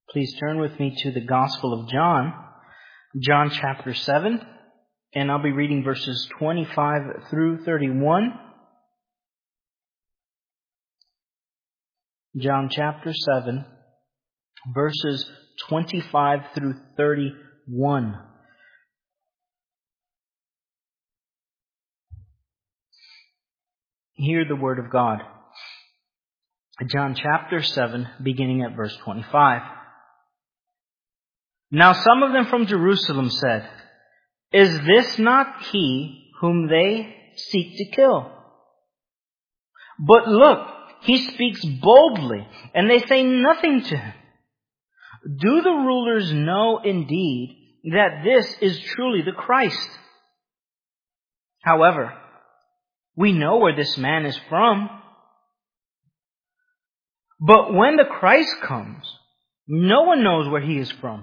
Please turn with me to the Gospel of John, John chapter 7, and I'll be reading verses 25 through 31. John chapter 7, verses 25 through 31. Hear the word of God. John chapter 7, beginning at verse 25. Now some of them from Jerusalem said, "Is this not he whom they seek to kill? But look, he speaks boldly, and they say nothing to him. Do the rulers know indeed that this is truly the Christ? However, we know where this man is from. But when the Christ comes, no one knows where he is from."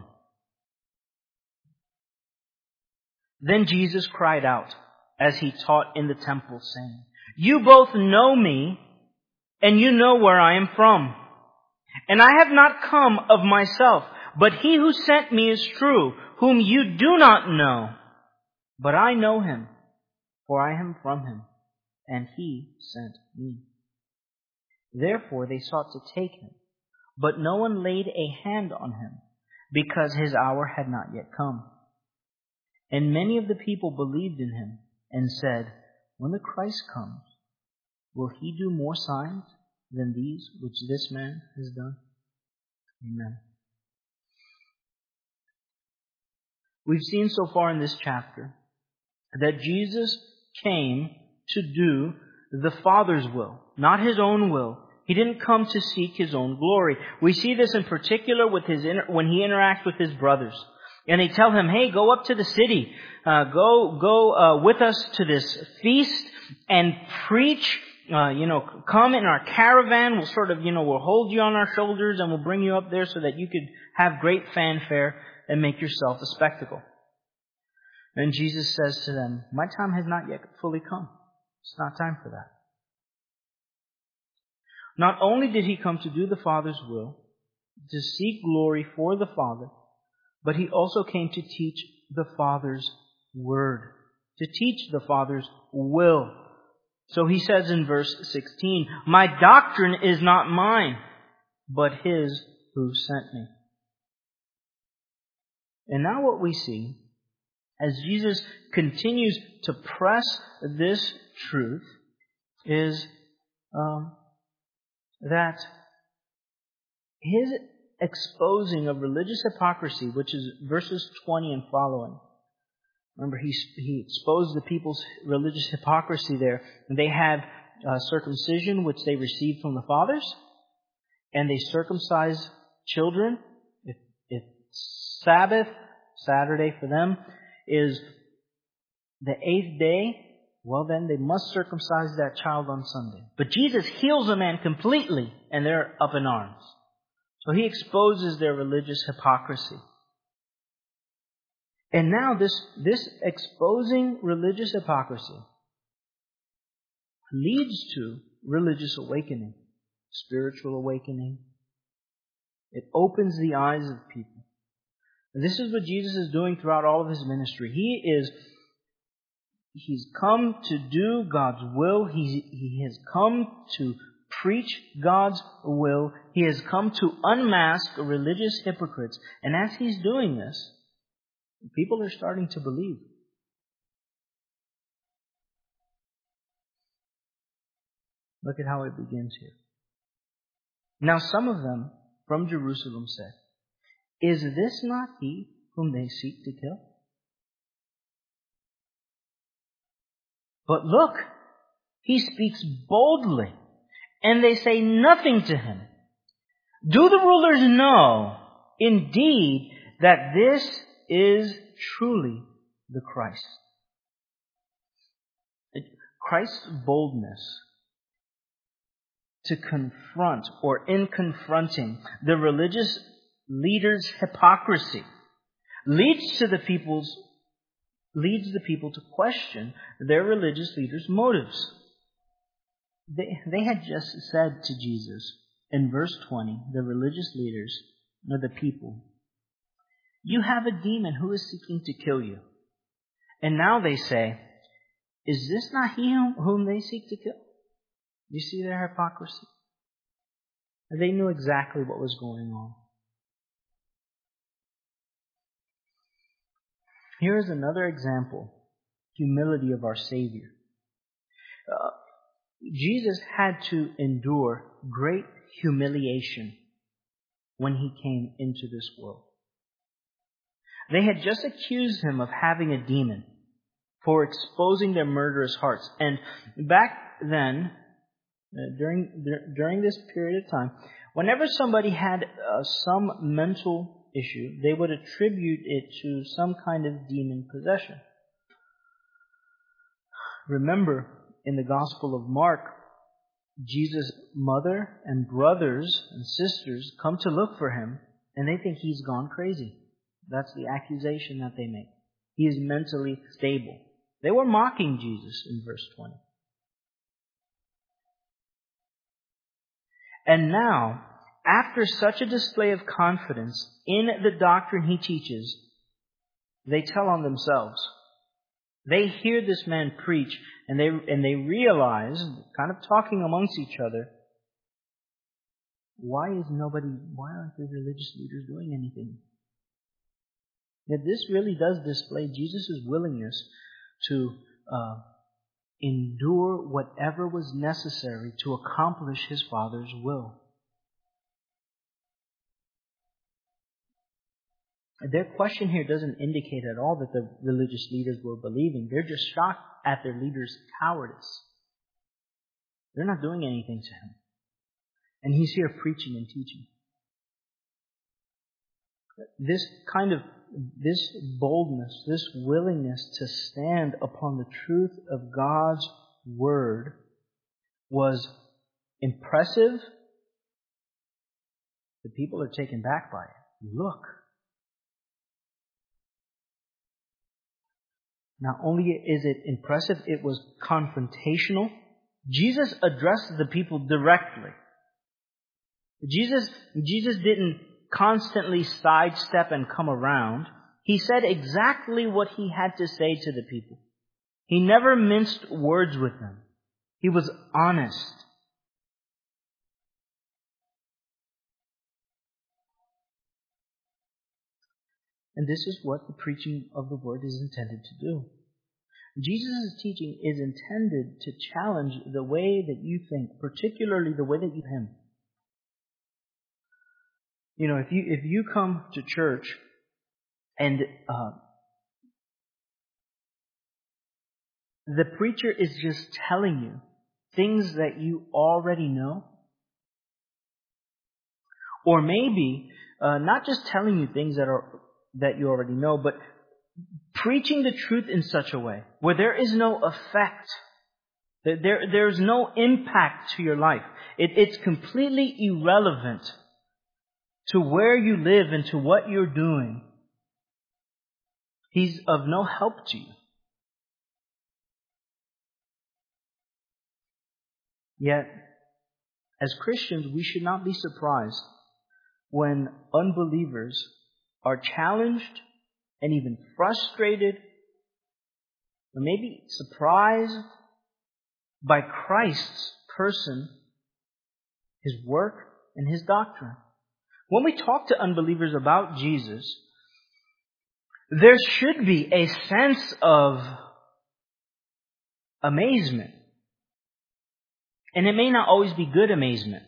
Then Jesus cried out as he taught in the temple, saying, "You both know me, and you know where I am from. And I have not come of myself, but he who sent me is true, whom you do not know. But I know him, for I am from him, and he sent me." Therefore they sought to take him, but no one laid a hand on him, because his hour had not yet come. And many of the people believed in him and said, "When the Christ comes, will he do more signs than these which this man has done?" Amen. We've seen so far in this chapter that Jesus came to do the Father's will, not his own will. He didn't come to seek his own glory. We see this in particular with when he interacts with his brothers. And they tell him, "Hey, go up to the city. Go with us to this feast and preach. Come in our caravan. We'll hold you on our shoulders and we'll bring you up there so that you could have great fanfare and make yourself a spectacle." And Jesus says to them, "My time has not yet fully come. It's not time for that." Not only did he come to do the Father's will, to seek glory for the Father, but he also came to teach the Father's word, to teach the Father's will. So he says in verse 16, "My doctrine is not mine, but his who sent me." And now what we see, as Jesus continues to press this truth, is that his exposing of religious hypocrisy, which is verses 20 and following. Remember, he exposed the people's religious hypocrisy there. They had circumcision, which they received from the fathers, and they circumcised children. If Sabbath, Saturday for them, is the 8th day, well then they must circumcise that child on Sunday. But Jesus heals a man completely, and they're up in arms. So he exposes their religious hypocrisy. And now this exposing religious hypocrisy leads to religious awakening, spiritual awakening. It opens the eyes of people. And this is what Jesus is doing throughout all of his ministry. He's come to do God's will. He has come to preach God's will. He has come to unmask religious hypocrites. And as he's doing this, people are starting to believe. Look at how it begins here. Now some of them from Jerusalem said, "Is this not he whom they seek to kill? But look, he speaks boldly, and they say nothing to him. Do the rulers know indeed that this is truly the Christ?" Christ's boldness to confront, or in confronting, the religious leaders' hypocrisy leads the people to question their religious leaders' motives. They had just said to Jesus in verse 20, the religious leaders, of the people, "You have a demon who is seeking to kill you." And now they say, "Is this not he whom they seek to kill?" You see their hypocrisy? They knew exactly what was going on. Here is another example, humility of our Savior. Jesus had to endure great humiliation when he came into this world. They had just accused him of having a demon for exposing their murderous hearts. And back then, during this period of time, whenever somebody had some mental issue, they would attribute it to some kind of demon possession. Remember, in the Gospel of Mark, Jesus' mother and brothers and sisters come to look for him, and they think he's gone crazy. That's the accusation that they make. He is mentally stable. They were mocking Jesus in verse 20. And now, after such a display of confidence in the doctrine he teaches, they tell on themselves. They hear this man preach, and they realize, kind of talking amongst each other, why aren't the religious leaders doing anything? That this really does display Jesus' willingness to endure whatever was necessary to accomplish his Father's will. Their question here doesn't indicate at all that the religious leaders were believing. They're just shocked at their leader's cowardice. They're not doing anything to him. And he's here preaching and teaching. This boldness, this willingness to stand upon the truth of God's Word was impressive. The people are taken back by it. Look. Not only is it impressive, it was confrontational. Jesus addressed the people directly. Jesus didn't constantly sidestep and come around. He said exactly what he had to say to the people. He never minced words with them. He was honest. And this is what the preaching of the Word is intended to do. Jesus' teaching is intended to challenge the way that you think, particularly the way that you him. You know, if you come to church and the preacher is just telling you things that you already know, or maybe not just telling you things that you already know, but preaching the truth in such a way where there is no effect, that there's no impact to your life. It's completely irrelevant to where you live and to what you're doing. He's of no help to you. Yet, as Christians, we should not be surprised when unbelievers are challenged and even frustrated, or maybe surprised by Christ's person, His work, and His doctrine. When we talk to unbelievers about Jesus, there should be a sense of amazement. And it may not always be good amazement.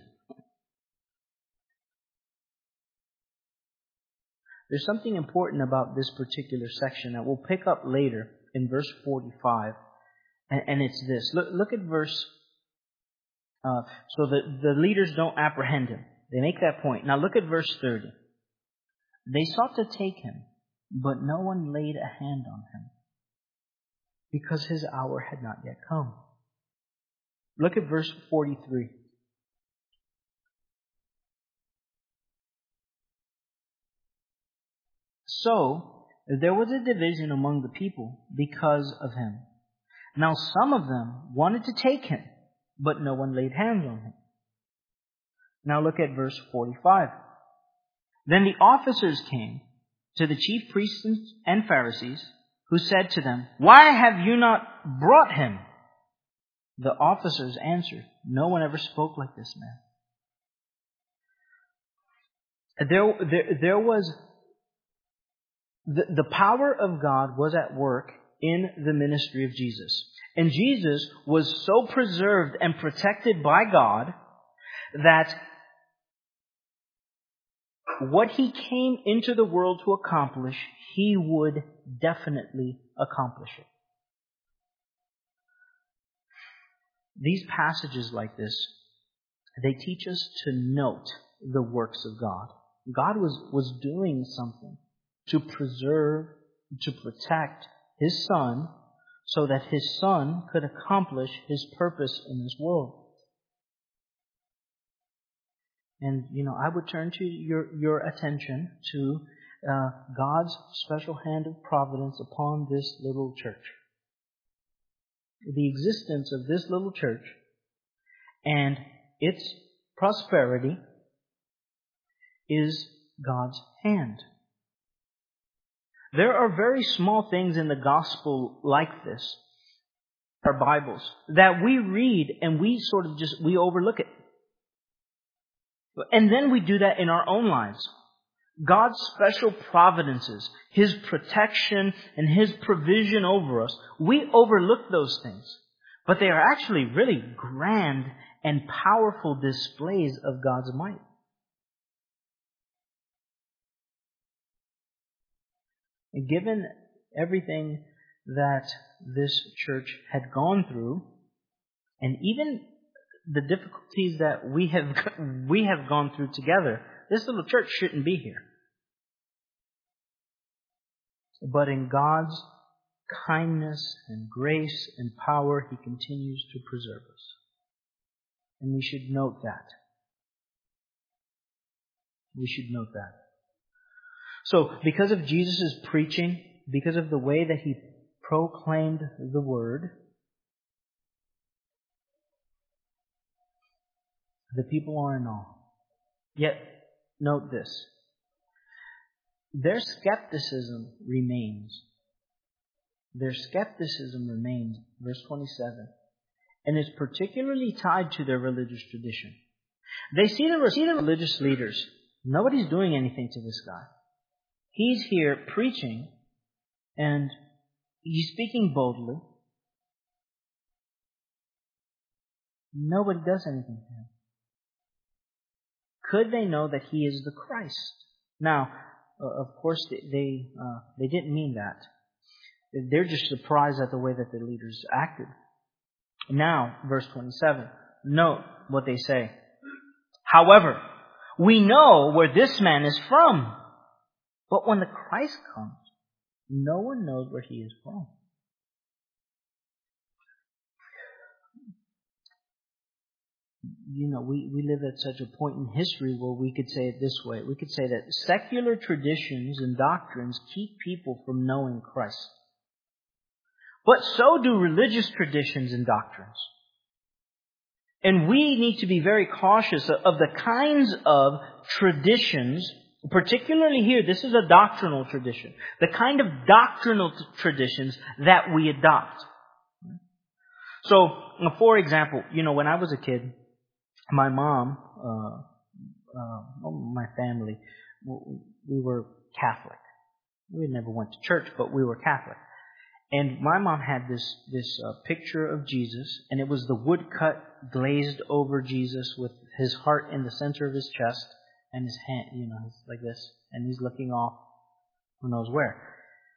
There's something important about this particular section that we'll pick up later in verse 45. And it's this. Look at verse... so the leaders don't apprehend him. They make that point. Now look at verse 30. They sought to take him, but no one laid a hand on him, because his hour had not yet come. Look at verse 43. So there was a division among the people because of him. Now some of them wanted to take him, but no one laid hands on him. Now look at verse 45. Then the officers came to the chief priests and Pharisees, who said to them, "Why have you not brought him?" The officers answered, "No one ever spoke like this man." There was the power of God was at work in the ministry of Jesus. And Jesus was so preserved and protected by God that what he came into the world to accomplish, he would definitely accomplish it. These passages like this, they teach us to note the works of God. God was doing something to preserve, to protect His Son, so that His Son could accomplish His purpose in this world. And, I would turn to your attention to God's special hand of providence upon this little church. The existence of this little church and its prosperity is God's hand. There are very small things in the gospel like this, our Bibles, that we read and we we overlook it. And then we do that in our own lives. God's special providences, His protection and His provision over us, we overlook those things. But they are actually really grand and powerful displays of God's might. And given everything that this church had gone through, and even the difficulties that we have gone through together, this little church shouldn't be here. But in God's kindness and grace and power, He continues to preserve us. And we should note that. We should note that. So, because of Jesus' preaching, because of the way that He proclaimed the Word, the people are in awe. Yet, note this. Their skepticism remains. Their skepticism remains, verse 27. And is particularly tied to their religious tradition. They see the religious leaders. Nobody's doing anything to this guy. He's here preaching, and he's speaking boldly. Nobody does anything to him. Could they know that He is the Christ? Now, of course, they didn't mean that. They're just surprised at the way that the leaders acted. Now, verse 27, note what they say. However, we know where this man is from. But when the Christ comes, no one knows where He is from. We live at such a point in history where we could say it this way. We could say that secular traditions and doctrines keep people from knowing Christ. But so do religious traditions and doctrines. And we need to be very cautious of the kinds of traditions, particularly here, this is a doctrinal tradition, the kind of doctrinal traditions that we adopt. So, for example, when I was a kid, my mom, my family, we were Catholic. We never went to church, but we were Catholic. And my mom had this picture of Jesus, and it was the woodcut glazed over Jesus with His heart in the center of His chest and His hand, like this, and He's looking off who knows where.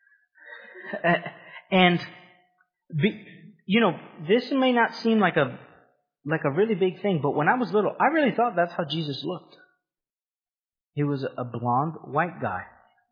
This may not seem like a really big thing, but when I was little, I really thought that's how Jesus looked. He was a blonde white guy.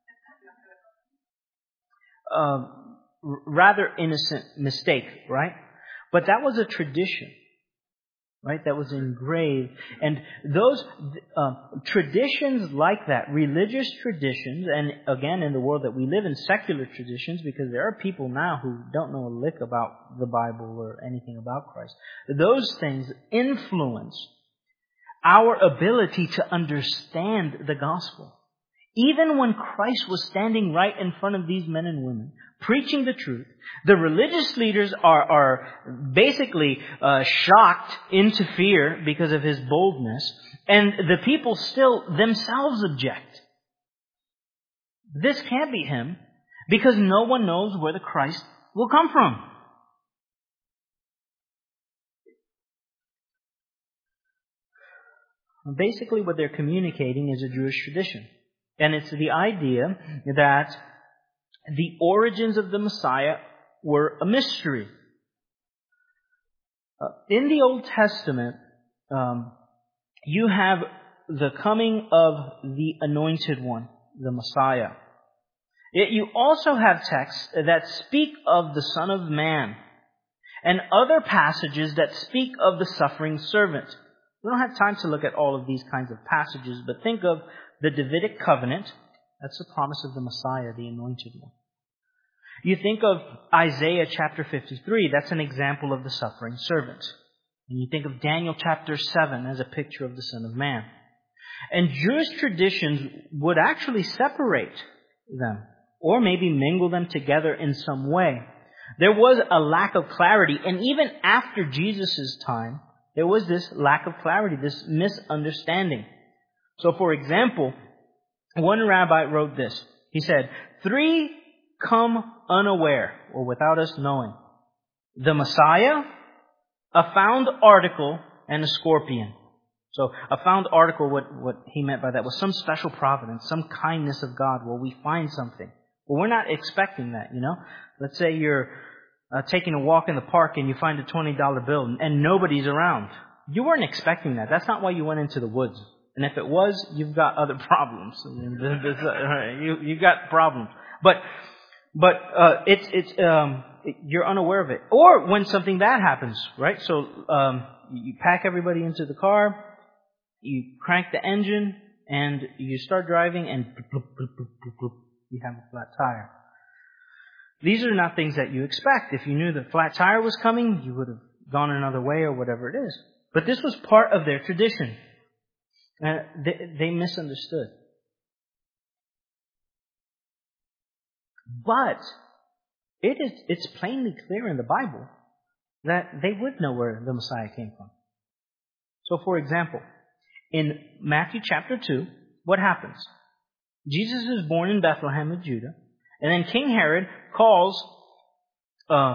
Rather innocent mistake, right? But that was a tradition, right? That was engraved. And those traditions like that, religious traditions, and again in the world that we live in, secular traditions, because there are people now who don't know a lick about the Bible or anything about Christ. Those things influence our ability to understand the gospel. Even when Christ was standing right in front of these men and women, preaching the truth, the religious leaders are basically shocked into fear because of his boldness, and the people still themselves object. This can't be him, because no one knows where the Christ will come from. Basically, what they're communicating is a Jewish tradition. And it's the idea that the origins of the Messiah were a mystery. In the Old Testament, you have the coming of the Anointed One, the Messiah. Yet you also have texts that speak of the Son of Man and other passages that speak of the suffering servant. We don't have time to look at all of these kinds of passages, but think of the Davidic covenant. That's the promise of the Messiah, the Anointed One. You think of Isaiah chapter 53. That's an example of the suffering servant. And you think of Daniel chapter 7 as a picture of the Son of Man. And Jewish traditions would actually separate them, or maybe mingle them together in some way. There was a lack of clarity, and even after Jesus' time, there was this lack of clarity, this misunderstanding. So, for example, one rabbi wrote this. He said, 3 come unaware, or without us knowing. The Messiah, a found article, and a scorpion. So, a found article, what he meant by that was some special providence, some kindness of God where we find something. Well, we're not expecting that, you know. Let's say you're taking a walk in the park and you find a $20 bill and nobody's around. You weren't expecting that. That's not why you went into the woods. And if it was, you've got other problems. You've got problems. But you're unaware of it. Or when something bad happens, right? So you pack everybody into the car, you crank the engine, and you start driving, and you have a flat tire. These are not things that you expect. If you knew the flat tire was coming, you would have gone another way or whatever it is. But this was part of their tradition. They misunderstood. But it's plainly clear in the Bible that they would know where the Messiah came from. So, for example, in Matthew chapter 2, what happens? Jesus is born in Bethlehem of Judah, and then King Herod calls, the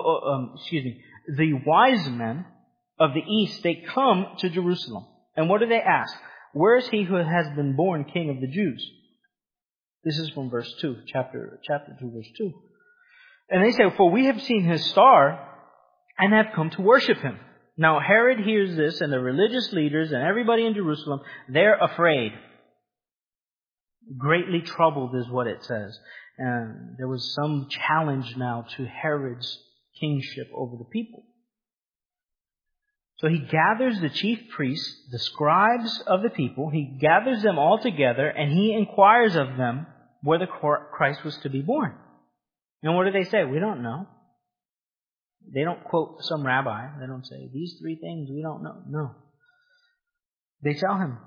wise men of the east. They come to Jerusalem, and what do they ask? Where is he who has been born King of the Jews? This is from verse 2, chapter 2, verse 2. And they say, for we have seen his star and have come to worship him. Now Herod hears this, and the religious leaders and everybody in Jerusalem, they're afraid. Greatly troubled is what it says. And there was some challenge now to Herod's kingship over the people. So he gathers the chief priests, the scribes of the people. He gathers them all together, and he inquires of them where the Christ was to be born. And what do they say? We don't know. They don't quote some rabbi. They don't say, these 3 things we don't know. No. They tell him,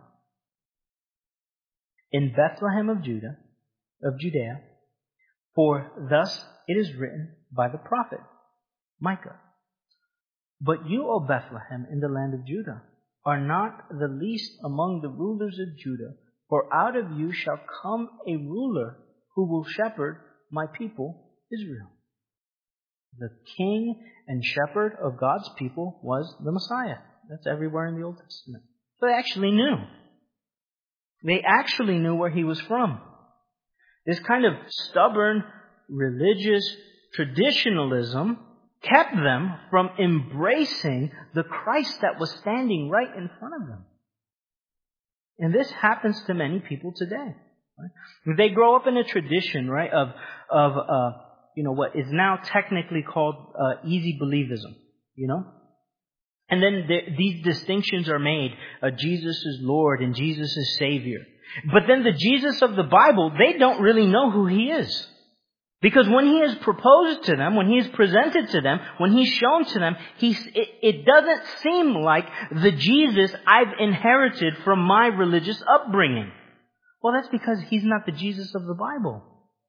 in Bethlehem of Judea, for thus it is written by the prophet Micah. But you, O Bethlehem, in the land of Judah, are not the least among the rulers of Judah, for out of you shall come a ruler who will shepherd my people Israel. The king and shepherd of God's people was the Messiah. That's everywhere in the Old Testament. So they actually knew. They actually knew where he was from. This kind of stubborn religious traditionalism kept them from embracing the Christ that was standing right in front of them. And this happens to many people today. Right? They grow up in a tradition, right, of what is now technically called easy believism, And then these distinctions are made. Jesus is Lord and Jesus is Savior. But then the Jesus of the Bible, they don't really know who he is. Because when he is proposed to them, when he is presented to them, when he's shown to them, it doesn't seem like the Jesus I've inherited from my religious upbringing. Well, that's because He's not the Jesus of the Bible.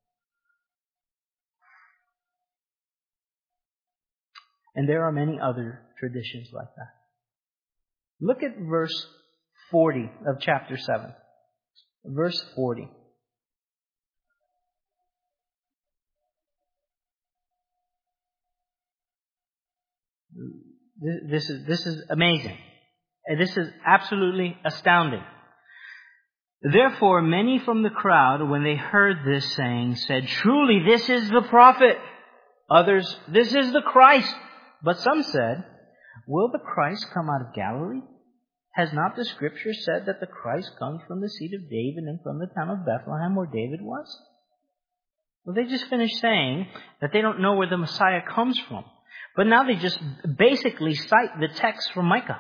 And there are many other traditions like that. Look at verse 40 of chapter 7. Verse 40. This is amazing. This is absolutely astounding. Therefore, many from the crowd, when they heard this saying, said, "Truly, this is the prophet." Others, "This is the Christ." But some said, "Will the Christ come out of Galilee? Has not the Scripture said that the Christ comes from the seed of David and from the town of Bethlehem where David was?" Well, they just finished saying that they don't know where the Messiah comes from. But now they just basically cite the text from Micah.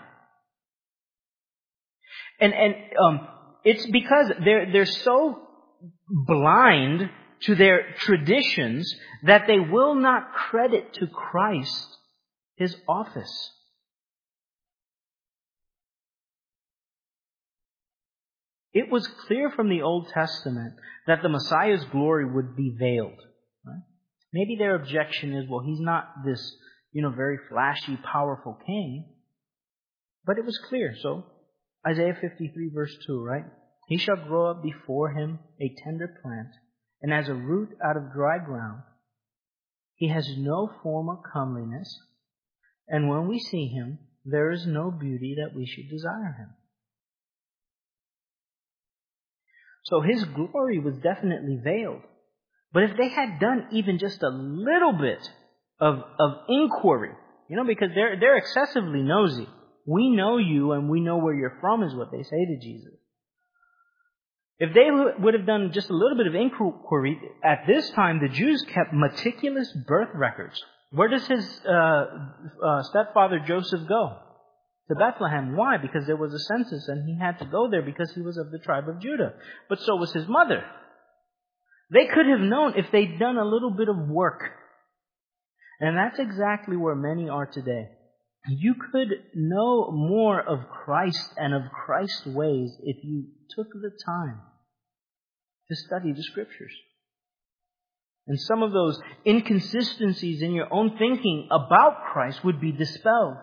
And it's because they're so blind to their traditions that they will not credit to Christ His office. It was clear from the Old Testament that the Messiah's glory would be veiled. Right? Maybe their objection is, well, He's not this, very flashy, powerful king. But it was clear. So, Isaiah 53 verse 2, right? "He shall grow up before Him a tender plant, and as a root out of dry ground. He has no form or comeliness, and when we see Him, there is no beauty that we should desire Him." So His glory was definitely veiled. But if they had done even just a little bit of inquiry, because they're excessively nosy. "We know you and we know where you're from," is what they say to Jesus. If they would have done just a little bit of inquiry, at this time the Jews kept meticulous birth records. Where does his stepfather Joseph go? To Bethlehem. Why? Because there was a census and he had to go there because he was of the tribe of Judah. But so was his mother. They could have known if they'd done a little bit of work. And that's exactly where many are today. You could know more of Christ and of Christ's ways if you took the time to study the Scriptures. And some of those inconsistencies in your own thinking about Christ would be dispelled.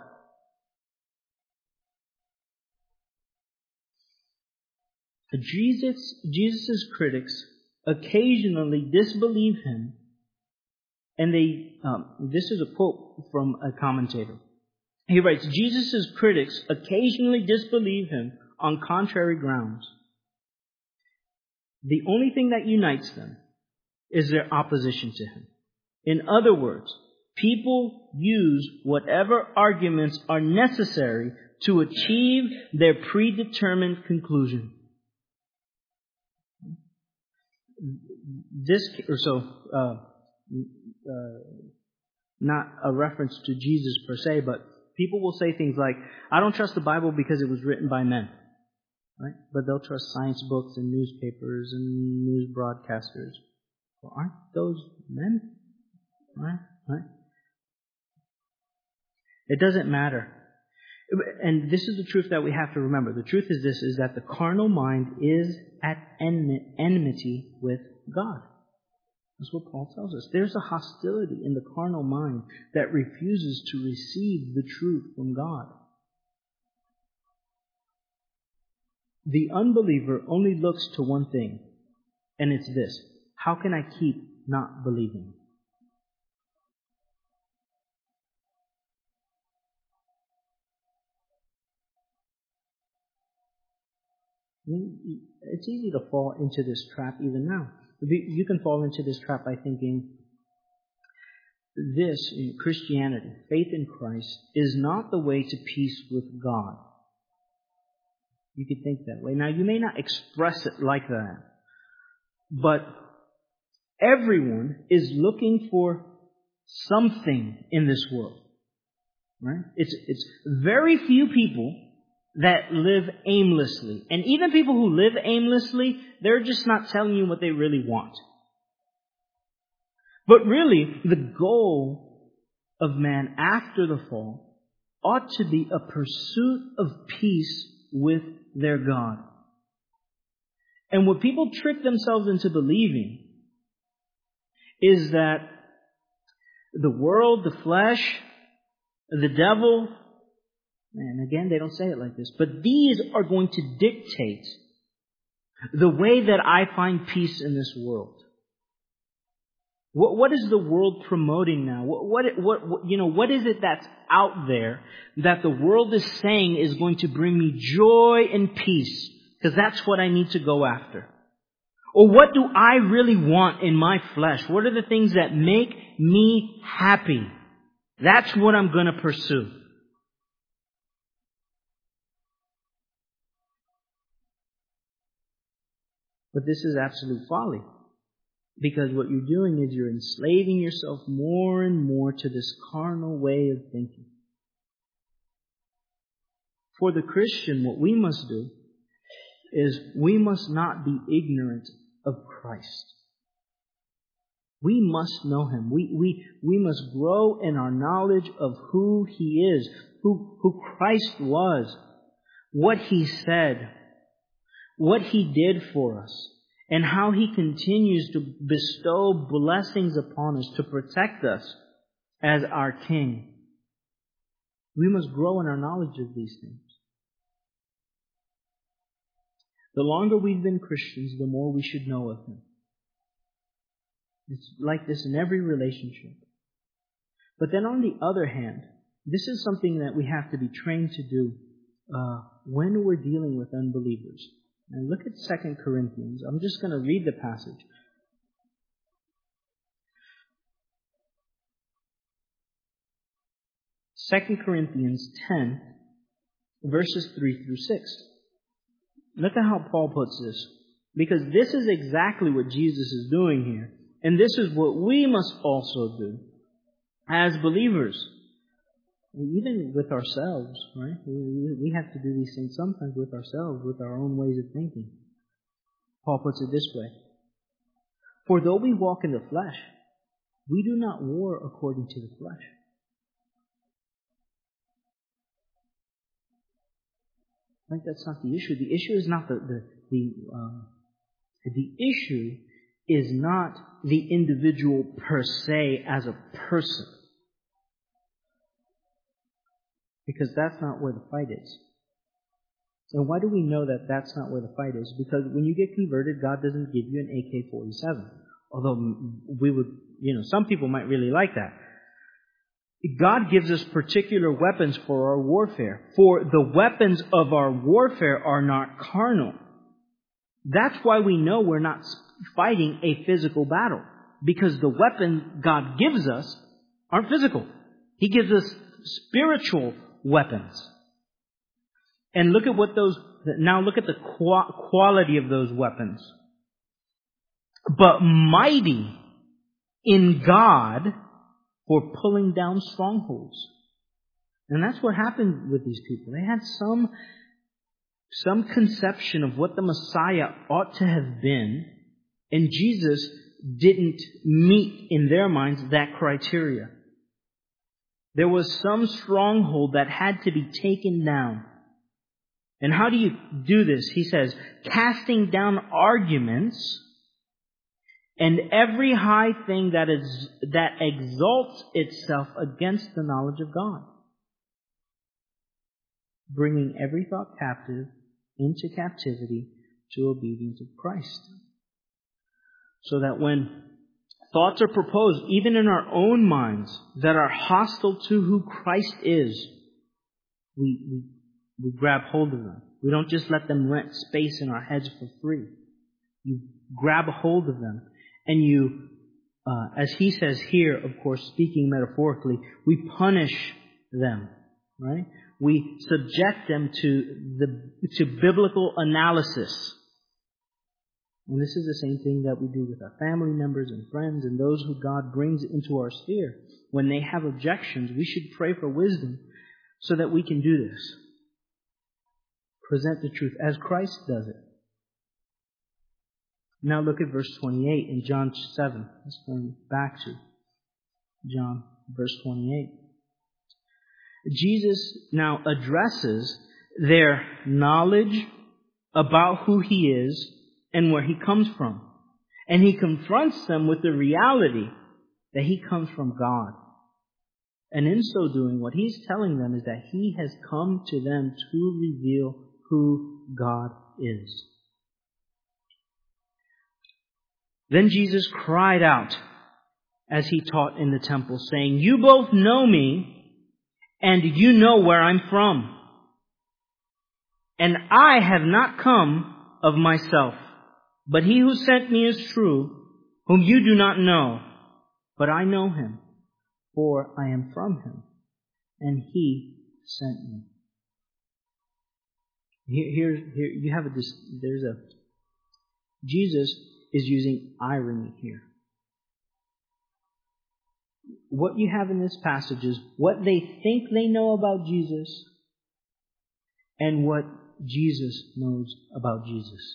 Jesus' critics occasionally disbelieve Him, and this is a quote from a commentator. He writes, "Jesus' critics occasionally disbelieve Him on contrary grounds. The only thing that unites them is their opposition to Him. In other words, people use whatever arguments are necessary to achieve their predetermined conclusion." Not a reference to Jesus per se, but people will say things like, "I don't trust the Bible because it was written by men." Right? But they'll trust science books and newspapers and news broadcasters. Well, aren't those men? Right? It doesn't matter. And this is the truth that we have to remember. The truth is this, is that the carnal mind is at enmity with God. That's what Paul tells us. There's a hostility in the carnal mind that refuses to receive the truth from God. The unbeliever only looks to one thing, and it's this: how can I keep not believing? It's easy to fall into this trap even now. You can fall into this trap by thinking this, Christianity, faith in Christ, is not the way to peace with God. You could think that way. Now, you may not express it like that, but everyone is looking for something in this world. Right? It's very few people that live aimlessly. And even people who live aimlessly, they're just not telling you what they really want. But really, the goal of man after the fall ought to be a pursuit of peace with their God. And what people trick themselves into believing is that the world, the flesh, the devil, and again, they don't say it like this, but these are going to dictate the way that I find peace in this world. What is the world promoting now? What is it that's out there that the world is saying is going to bring me joy and peace? Because that's what I need to go after. Or what do I really want in my flesh? What are the things that make me happy? That's what I'm going to pursue. But this is absolute folly. Because what you're doing is you're enslaving yourself more and more to this carnal way of thinking. For the Christian, what we must do is we must not be ignorant of Christ. We must know Him. We must grow in our knowledge of who He is, who Christ was, what He said, what He did for us, and how He continues to bestow blessings upon us to protect us as our King. We must grow in our knowledge of these things. The longer we've been Christians, the more we should know of Him. It's like this in every relationship. But then on the other hand, this is something that we have to be trained to do when we're dealing with unbelievers. And look at 2 Corinthians. I'm just going to read the passage. Second Corinthians 10, verses 3 through 6. Look at how Paul puts this. Because this is exactly what Jesus is doing here. And this is what we must also do as believers. Even with ourselves, right? We have to do these things sometimes with ourselves, with our own ways of thinking. Paul puts it this way. For though we walk in the flesh, we do not war according to the flesh. Right? That's not the issue. The issue is not the issue is not the individual per se as a person. Because that's not where the fight is. And why do we know that that's not where the fight is? Because when you get converted, God doesn't give you an AK-47. Although we would, some people might really like that. God gives us particular weapons for our warfare. For the weapons of our warfare are not carnal. That's why we know we're not fighting a physical battle. Because the weapons God gives us aren't physical. He gives us spiritual weapons. And look at now look at the quality of those weapons. But mighty in God for pulling down strongholds. And that's what happened with these people. They had some conception of what the Messiah ought to have been, and Jesus didn't meet in their minds that criteria. There was some stronghold that had to be taken down. And how do you do this? He says, casting down arguments and every high thing that exalts itself against the knowledge of God, bringing every thought captive into captivity to obedience of Christ. So that when thoughts are proposed, even in our own minds, that are hostile to who Christ is, we grab hold of them. We don't just let them rent space in our heads for free. You grab a hold of them, and you, as he says here, of course, speaking metaphorically, we punish them, right? We subject them to biblical analysis. And this is the same thing that we do with our family members and friends and those who God brings into our sphere. When they have objections, we should pray for wisdom so that we can do this. Present the truth as Christ does it. Now look at verse 28 in John 7. Let's turn back to John, verse 28. Jesus now addresses their knowledge about who He is and where he comes from. And he confronts them with the reality that he comes from God. And in so doing, what he's telling them is that he has come to them to reveal who God is. Then Jesus cried out as he taught in the temple, saying, "You both know me, and you know where I'm from. And I have not come of myself, but he who sent me is true, whom you do not know. But I know him, for I am from him, and he sent me." Here you have Jesus is using irony here. What you have in this passage is what they think they know about Jesus and what Jesus knows about Jesus.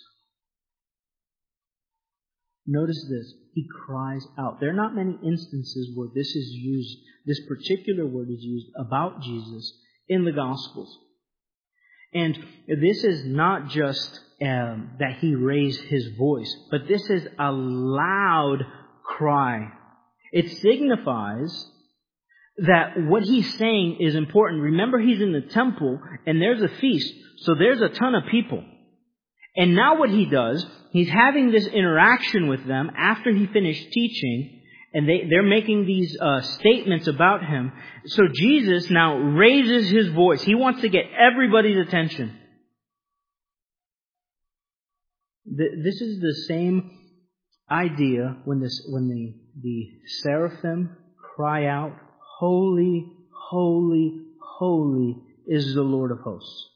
Notice this. He cries out. There are not many instances where this is used, this particular word is used about Jesus in the Gospels. And this is not just that he raised his voice, but this is a loud cry. It signifies that what he's saying is important. Remember, he's in the temple and there's a feast, so there's a ton of people. And now what he does, he's having this interaction with them after he finished teaching, and they're making these statements about him. So Jesus now raises his voice. He wants to get everybody's attention. This is the same idea when the seraphim cry out, "Holy, holy, holy is the Lord of hosts."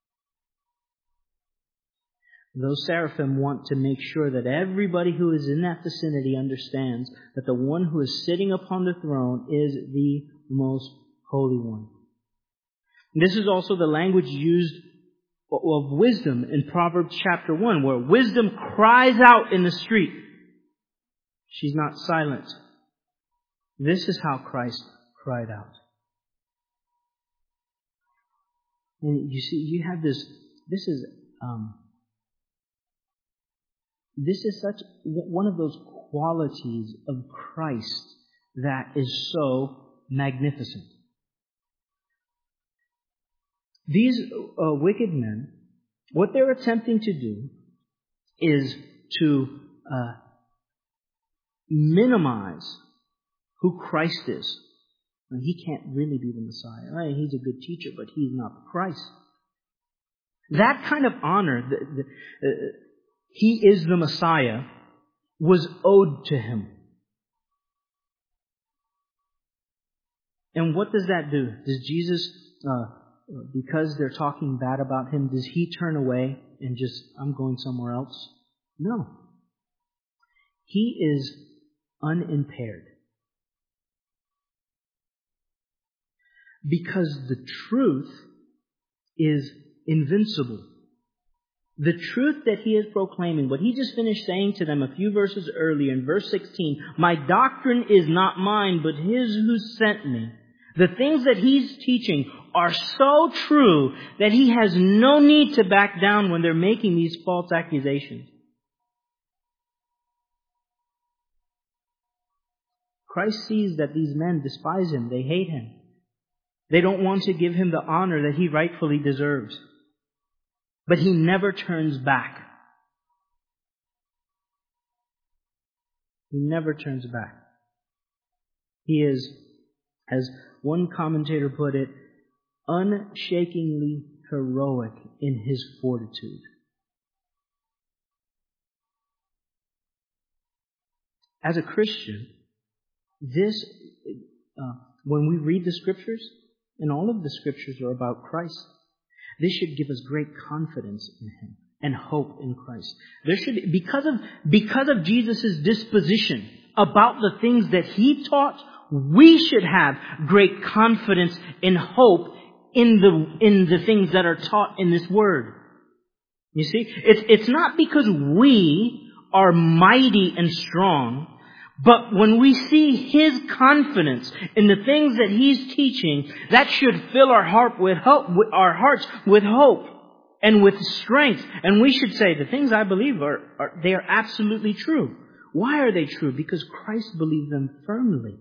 Those seraphim want to make sure that everybody who is in that vicinity understands that the one who is sitting upon the throne is the most holy one. This is also the language used of wisdom in Proverbs chapter 1, where wisdom cries out in the street. She's not silent. This is how Christ cried out. And you see, you have this is such one of those qualities of Christ that is so magnificent. These wicked men, what they're attempting to do is to minimize who Christ is. And he can't really be the Messiah. Right? He's a good teacher, but he's not the Christ. That kind of honor, he is the Messiah, was owed to him. And what does that do? Does Jesus, because they're talking bad about him, does he turn away and just, I'm going somewhere else? No. He is unimpaired. Because the truth is invincible. The truth that he is proclaiming, what he just finished saying to them a few verses earlier in verse 16, "My doctrine is not mine, but his who sent me." The things that he's teaching are so true that he has no need to back down when they're making these false accusations. Christ sees that these men despise him. They hate him. They don't want to give him the honor that he rightfully deserves. But he never turns back. He never turns back. He is, as one commentator put it, unshakingly heroic in his fortitude. As a Christian, when we read the Scriptures, and all of the Scriptures are about Christ, this should give us great confidence in him and hope in Christ. There should, because of Jesus' disposition about the things that he taught, we should have great confidence and hope in the things that are taught in this word. You see, it's not because we are mighty and strong, but when we see his confidence in the things that he's teaching, that should fill our hearts with hope and with strength. And we should say, the things I believe they are absolutely true. Why are they true? Because Christ believed them firmly.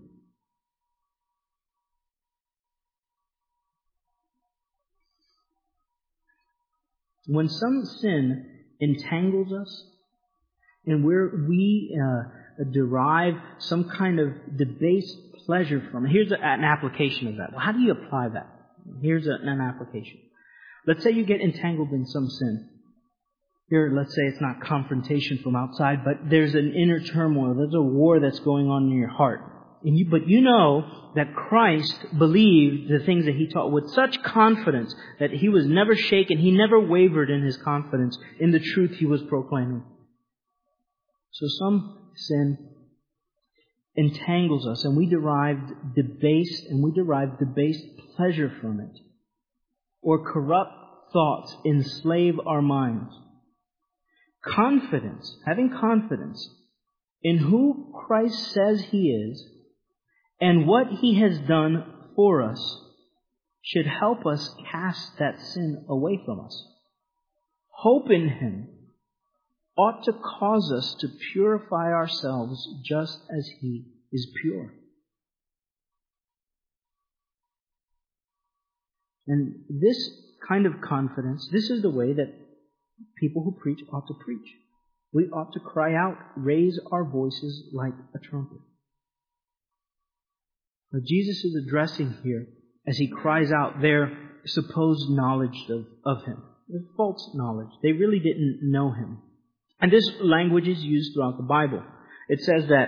When some sin entangles us, and we derive some kind of debased pleasure from it. Here's an application of that. Well, how do you apply that? Here's an application. Let's say you get entangled in some sin. Here, let's say it's not confrontation from outside, but there's an inner turmoil. There's a war that's going on in your heart. But you know that Christ believed the things that He taught with such confidence that He was never shaken. He never wavered in His confidence in the truth He was proclaiming. So some sin entangles us, and we derive debased pleasure from it. Or corrupt thoughts enslave our minds. Having confidence in who Christ says He is and what He has done for us should help us cast that sin away from us. Hope in Him ought to cause us to purify ourselves just as He is pure. And this kind of confidence, this is the way that people who preach ought to preach. We ought to cry out, raise our voices like a trumpet. Now, Jesus is addressing here, as He cries out, their supposed knowledge of Him. Their false knowledge. They really didn't know Him. And this language is used throughout the Bible. It says that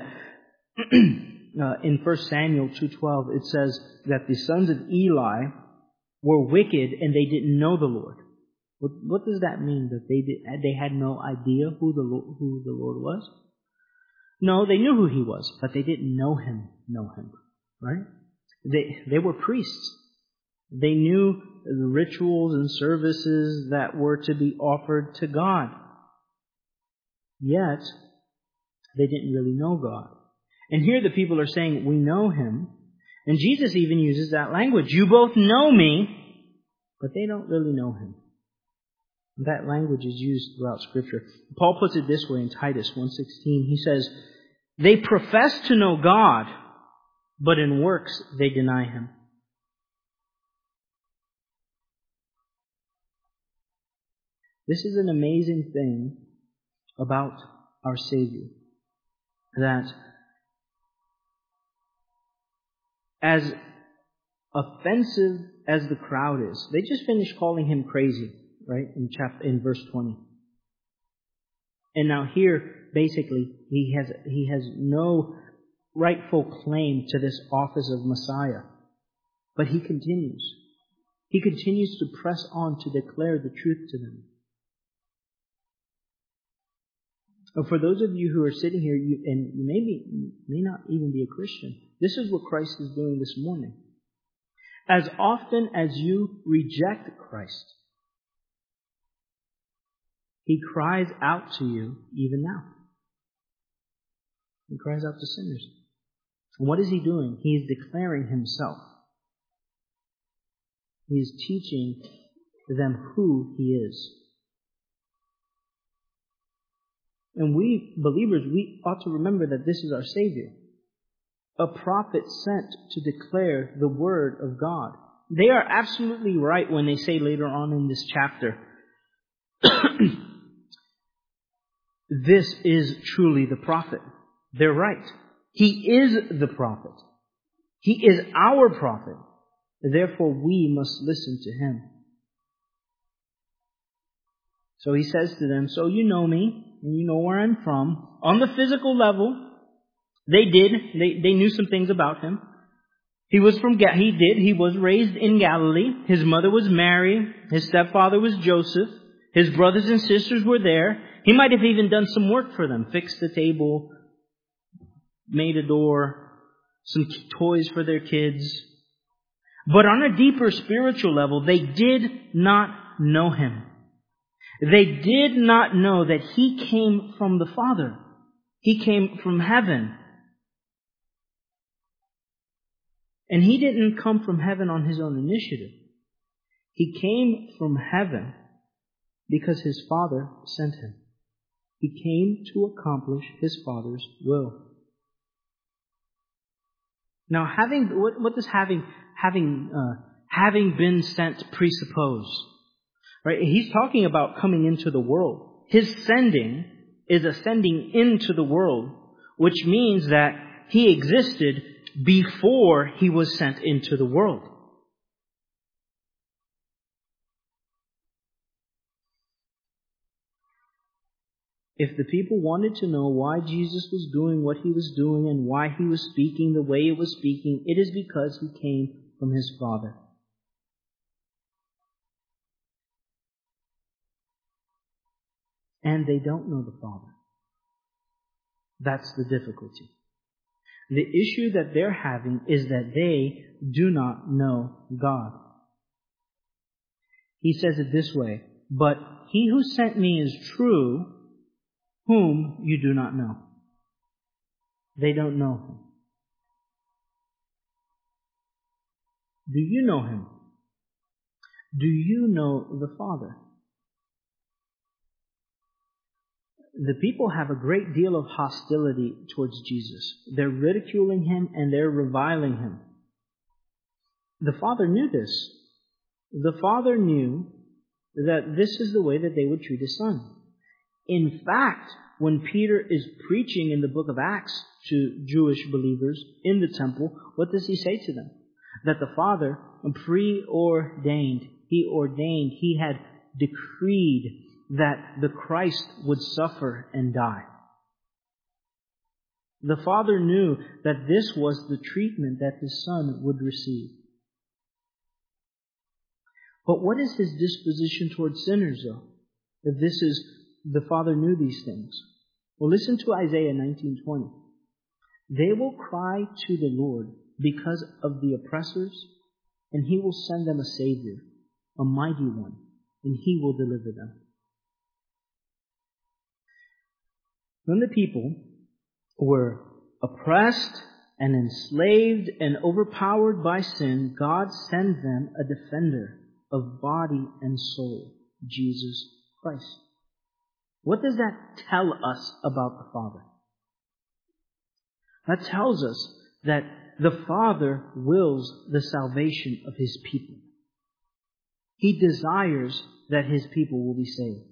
in 1 Samuel 2:12, it says that the sons of Eli were wicked and they didn't know the Lord. What does that mean? That they had no idea who the Lord was? No, they knew who He was, but they didn't know Him. Right? They were priests. They knew the rituals and services that were to be offered to God. Yet, they didn't really know God. And here the people are saying, we know Him. And Jesus even uses that language. You both know me, but they don't really know Him. That language is used throughout Scripture. Paul puts it this way in Titus 1:16. He says, they profess to know God, but in works they deny Him. This is an amazing thing about our Savior. That as offensive as the crowd is, they just finished calling Him crazy, right? In verse 20. And now here, basically, He has no rightful claim to this office of Messiah. But He continues. He continues to press on to declare the truth to them. For those of you who are sitting here, and you may not even be a Christian, this is what Christ is doing this morning. As often as you reject Christ, He cries out to you even now. He cries out to sinners. And what is He doing? He is declaring Himself. He is teaching them who He is. And we, believers, we ought to remember that this is our Savior. A prophet sent to declare the Word of God. They are absolutely right when they say later on in this chapter, this is truly the prophet. They're right. He is the prophet. He is our prophet. Therefore, we must listen to Him. So He says to them, so you know me, and you know where I'm from. On the physical level, they knew some things about Him. He was raised in Galilee. His mother was Mary. His stepfather was Joseph. His brothers and sisters were there. He might have even done some work for them. Fixed the table, made a door, some toys for their kids. But on a deeper spiritual level, they did not know Him. They did not know that He came from the Father. He came from heaven. And He didn't come from heaven on His own initiative. He came from heaven because his Father sent him. He came to accomplish his Father's will. Now, what does having been sent presuppose? Right? He's talking about coming into the world. His sending is ascending into the world, which means that he existed before he was sent into the world. If the people wanted to know why Jesus was doing what he was doing and why he was speaking the way he was speaking, it is because he came from his Father. And they don't know the Father. That's the difficulty. The issue that they're having is that they do not know God. He says it this way, "But he who sent me is true, whom you do not know." They don't know him. Do you know him? Do you know the Father? The people have a great deal of hostility towards Jesus. They're ridiculing him and they're reviling him. The Father knew this. The Father knew that this is the way that they would treat His Son. In fact, when Peter is preaching in the book of Acts to Jewish believers in the temple, what does he say to them? That the Father preordained, He had decreed that the Christ would suffer and die. The Father knew that this was the treatment that His Son would receive. But what is His disposition towards sinners, though? If the Father knew these things. Well, listen to Isaiah 19:20. "They will cry to the Lord because of the oppressors, and He will send them a Savior, a mighty one, and He will deliver them." When the people were oppressed and enslaved and overpowered by sin, God sent them a defender of body and soul, Jesus Christ. What does that tell us about the Father? That tells us that the Father wills the salvation of His people. He desires that His people will be saved.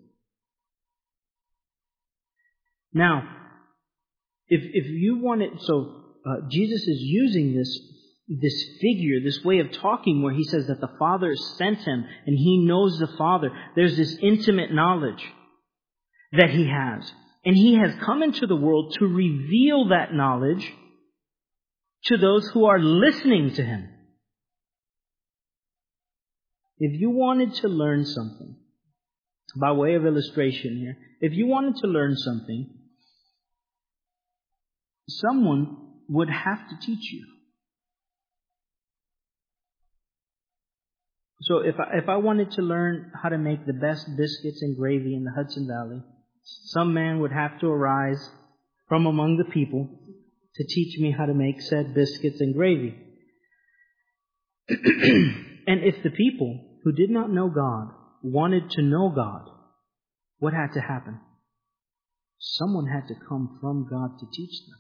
Now, if you want it, Jesus is using this figure, this way of talking where He says that the Father sent Him and He knows the Father. There's this intimate knowledge that He has. And He has come into the world to reveal that knowledge to those who are listening to Him. If you wanted to learn something, by way of illustration here, if you wanted to learn something, someone would have to teach you. So if I wanted to learn how to make the best biscuits and gravy in the Hudson Valley, some man would have to arise from among the people to teach me how to make said biscuits and gravy. And if the people who did not know God wanted to know God, what had to happen? Someone had to come from God to teach them.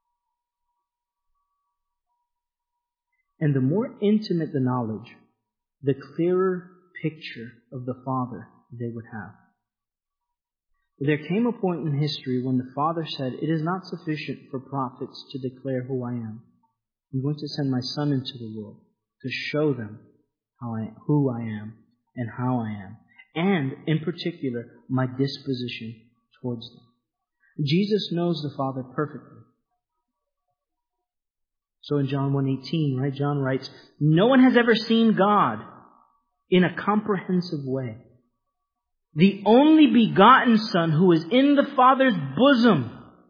And the more intimate the knowledge, the clearer picture of the Father they would have. There came a point in history when the Father said, "It is not sufficient for prophets to declare who I am. I'm going to send my Son into the world to show them who I am and how I am, and in particular, my disposition towards them." Jesus knows the Father perfectly. So in John 1:18, right, John writes, "No one has ever seen God in a comprehensive way. The only begotten Son who is in the Father's bosom,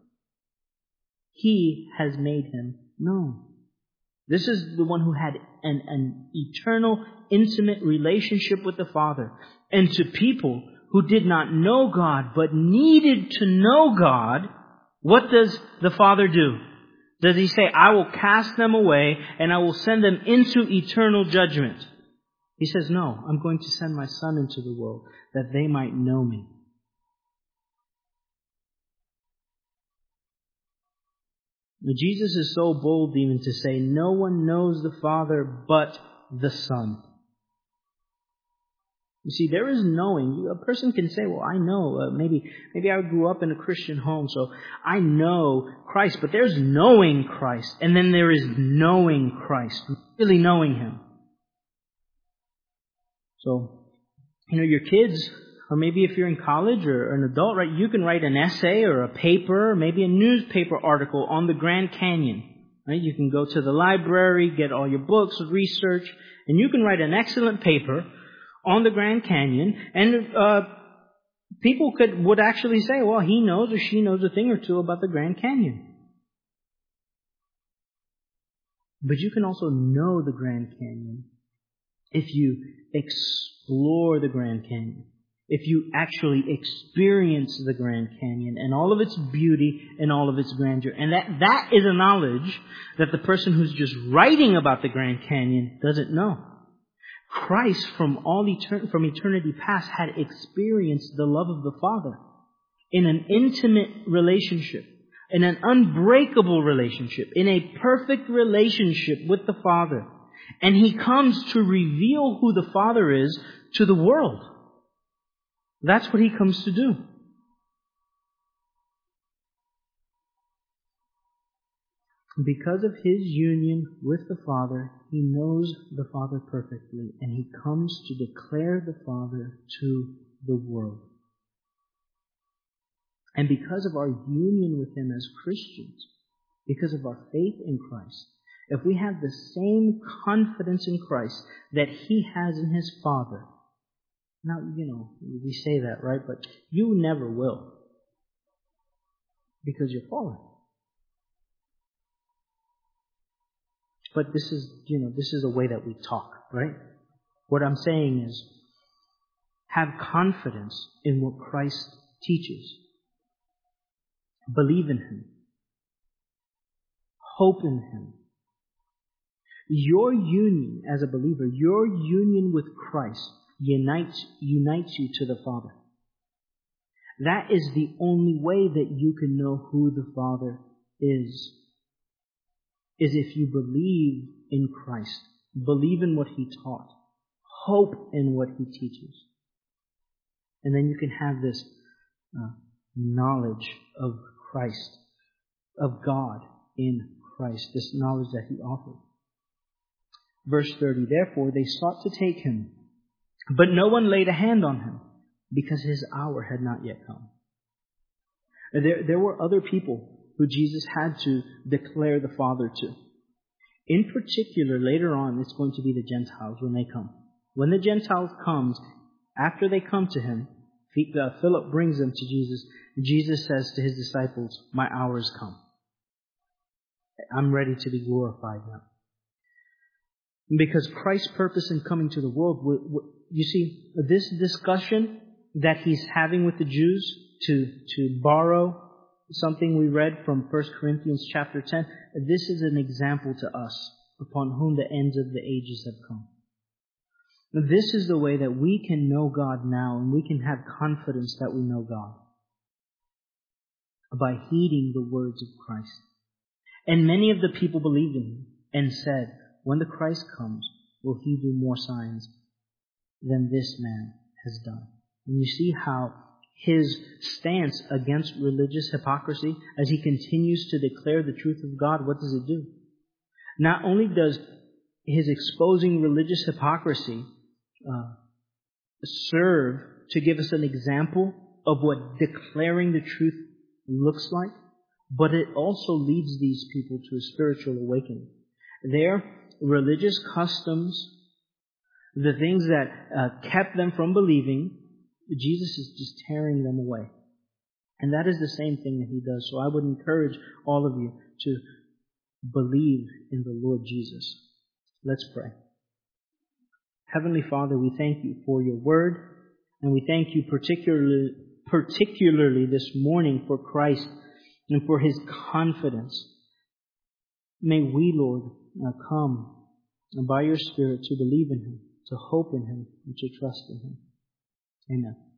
He has made Him known." This is the one who had an eternal, intimate relationship with the Father. And to people who did not know God but needed to know God, what does the Father do? Does He say, "I will cast them away and I will send them into eternal judgment"? He says, no, I'm going to send my Son into the world that they might know me. Jesus is so bold even to say, no one knows the Father but the Son. You see, there is knowing. A person can say, well, I know, maybe I grew up in a Christian home, so I know Christ. But there's knowing Christ, and then there is knowing Christ, really knowing Him. So, your kids, or maybe if you're in college or an adult, right, you can write an essay or a paper, or maybe a newspaper article on the Grand Canyon. Right? You can go to the library, get all your books, research, and you can write an excellent paper on the Grand Canyon, and people would actually say, well, he knows or she knows a thing or two about the Grand Canyon. But you can also know the Grand Canyon if you explore the Grand Canyon, if you actually experience the Grand Canyon and all of its beauty and all of its grandeur. And that is a knowledge that the person who's just writing about the Grand Canyon doesn't know. Christ, from eternity past, had experienced the love of the Father in an intimate relationship, in an unbreakable relationship, in a perfect relationship with the Father. And He comes to reveal who the Father is to the world. That's what He comes to do. Because of His union with the Father, He knows the Father perfectly, and He comes to declare the Father to the world. And because of our union with Him as Christians, because of our faith in Christ, if we have the same confidence in Christ that He has in His Father, now, we say that, right? But you never will, because you're fallen. But this is a way that we talk, right? What I'm saying is, have confidence in what Christ teaches. Believe in Him. Hope in Him. Your union as a believer, your union with Christ unites you to the Father. That is the only way that you can know who the Father is if you believe in Christ, believe in what He taught, hope in what He teaches. And then you can have this knowledge of Christ, of God in Christ, this knowledge that He offered. Verse 30, therefore they sought to take Him, but no one laid a hand on Him, because His hour had not yet come. There were other people who Jesus had to declare the Father to. In particular, later on, it's going to be the Gentiles when they come. When the Gentiles comes, after they come to Him, Philip brings them to Jesus. Jesus says to His disciples, my hour has come. I'm ready to be glorified now. Because Christ's purpose in coming to the world, you see, this discussion that He's having with the Jews, to borrow something we read from 1 Corinthians chapter 10, this is an example to us upon whom the ends of the ages have come. This is the way that we can know God now, and we can have confidence that we know God, by heeding the words of Christ. And many of the people believed in Him and said, when the Christ comes, will He do more signs than this man has done? And you see how His stance against religious hypocrisy, as He continues to declare the truth of God, what does it do? Not only does His exposing religious hypocrisy serve to give us an example of what declaring the truth looks like, but it also leads these people to a spiritual awakening. Their religious customs, the things that kept them from believing, Jesus is just tearing them away. And that is the same thing that He does. So I would encourage all of you to believe in the Lord Jesus. Let's pray. Heavenly Father, we thank You for Your Word, and we thank You particularly this morning for Christ and for His confidence. May we, Lord, come by Your Spirit to believe in Him. to hope in Him and to trust in Him. Amen.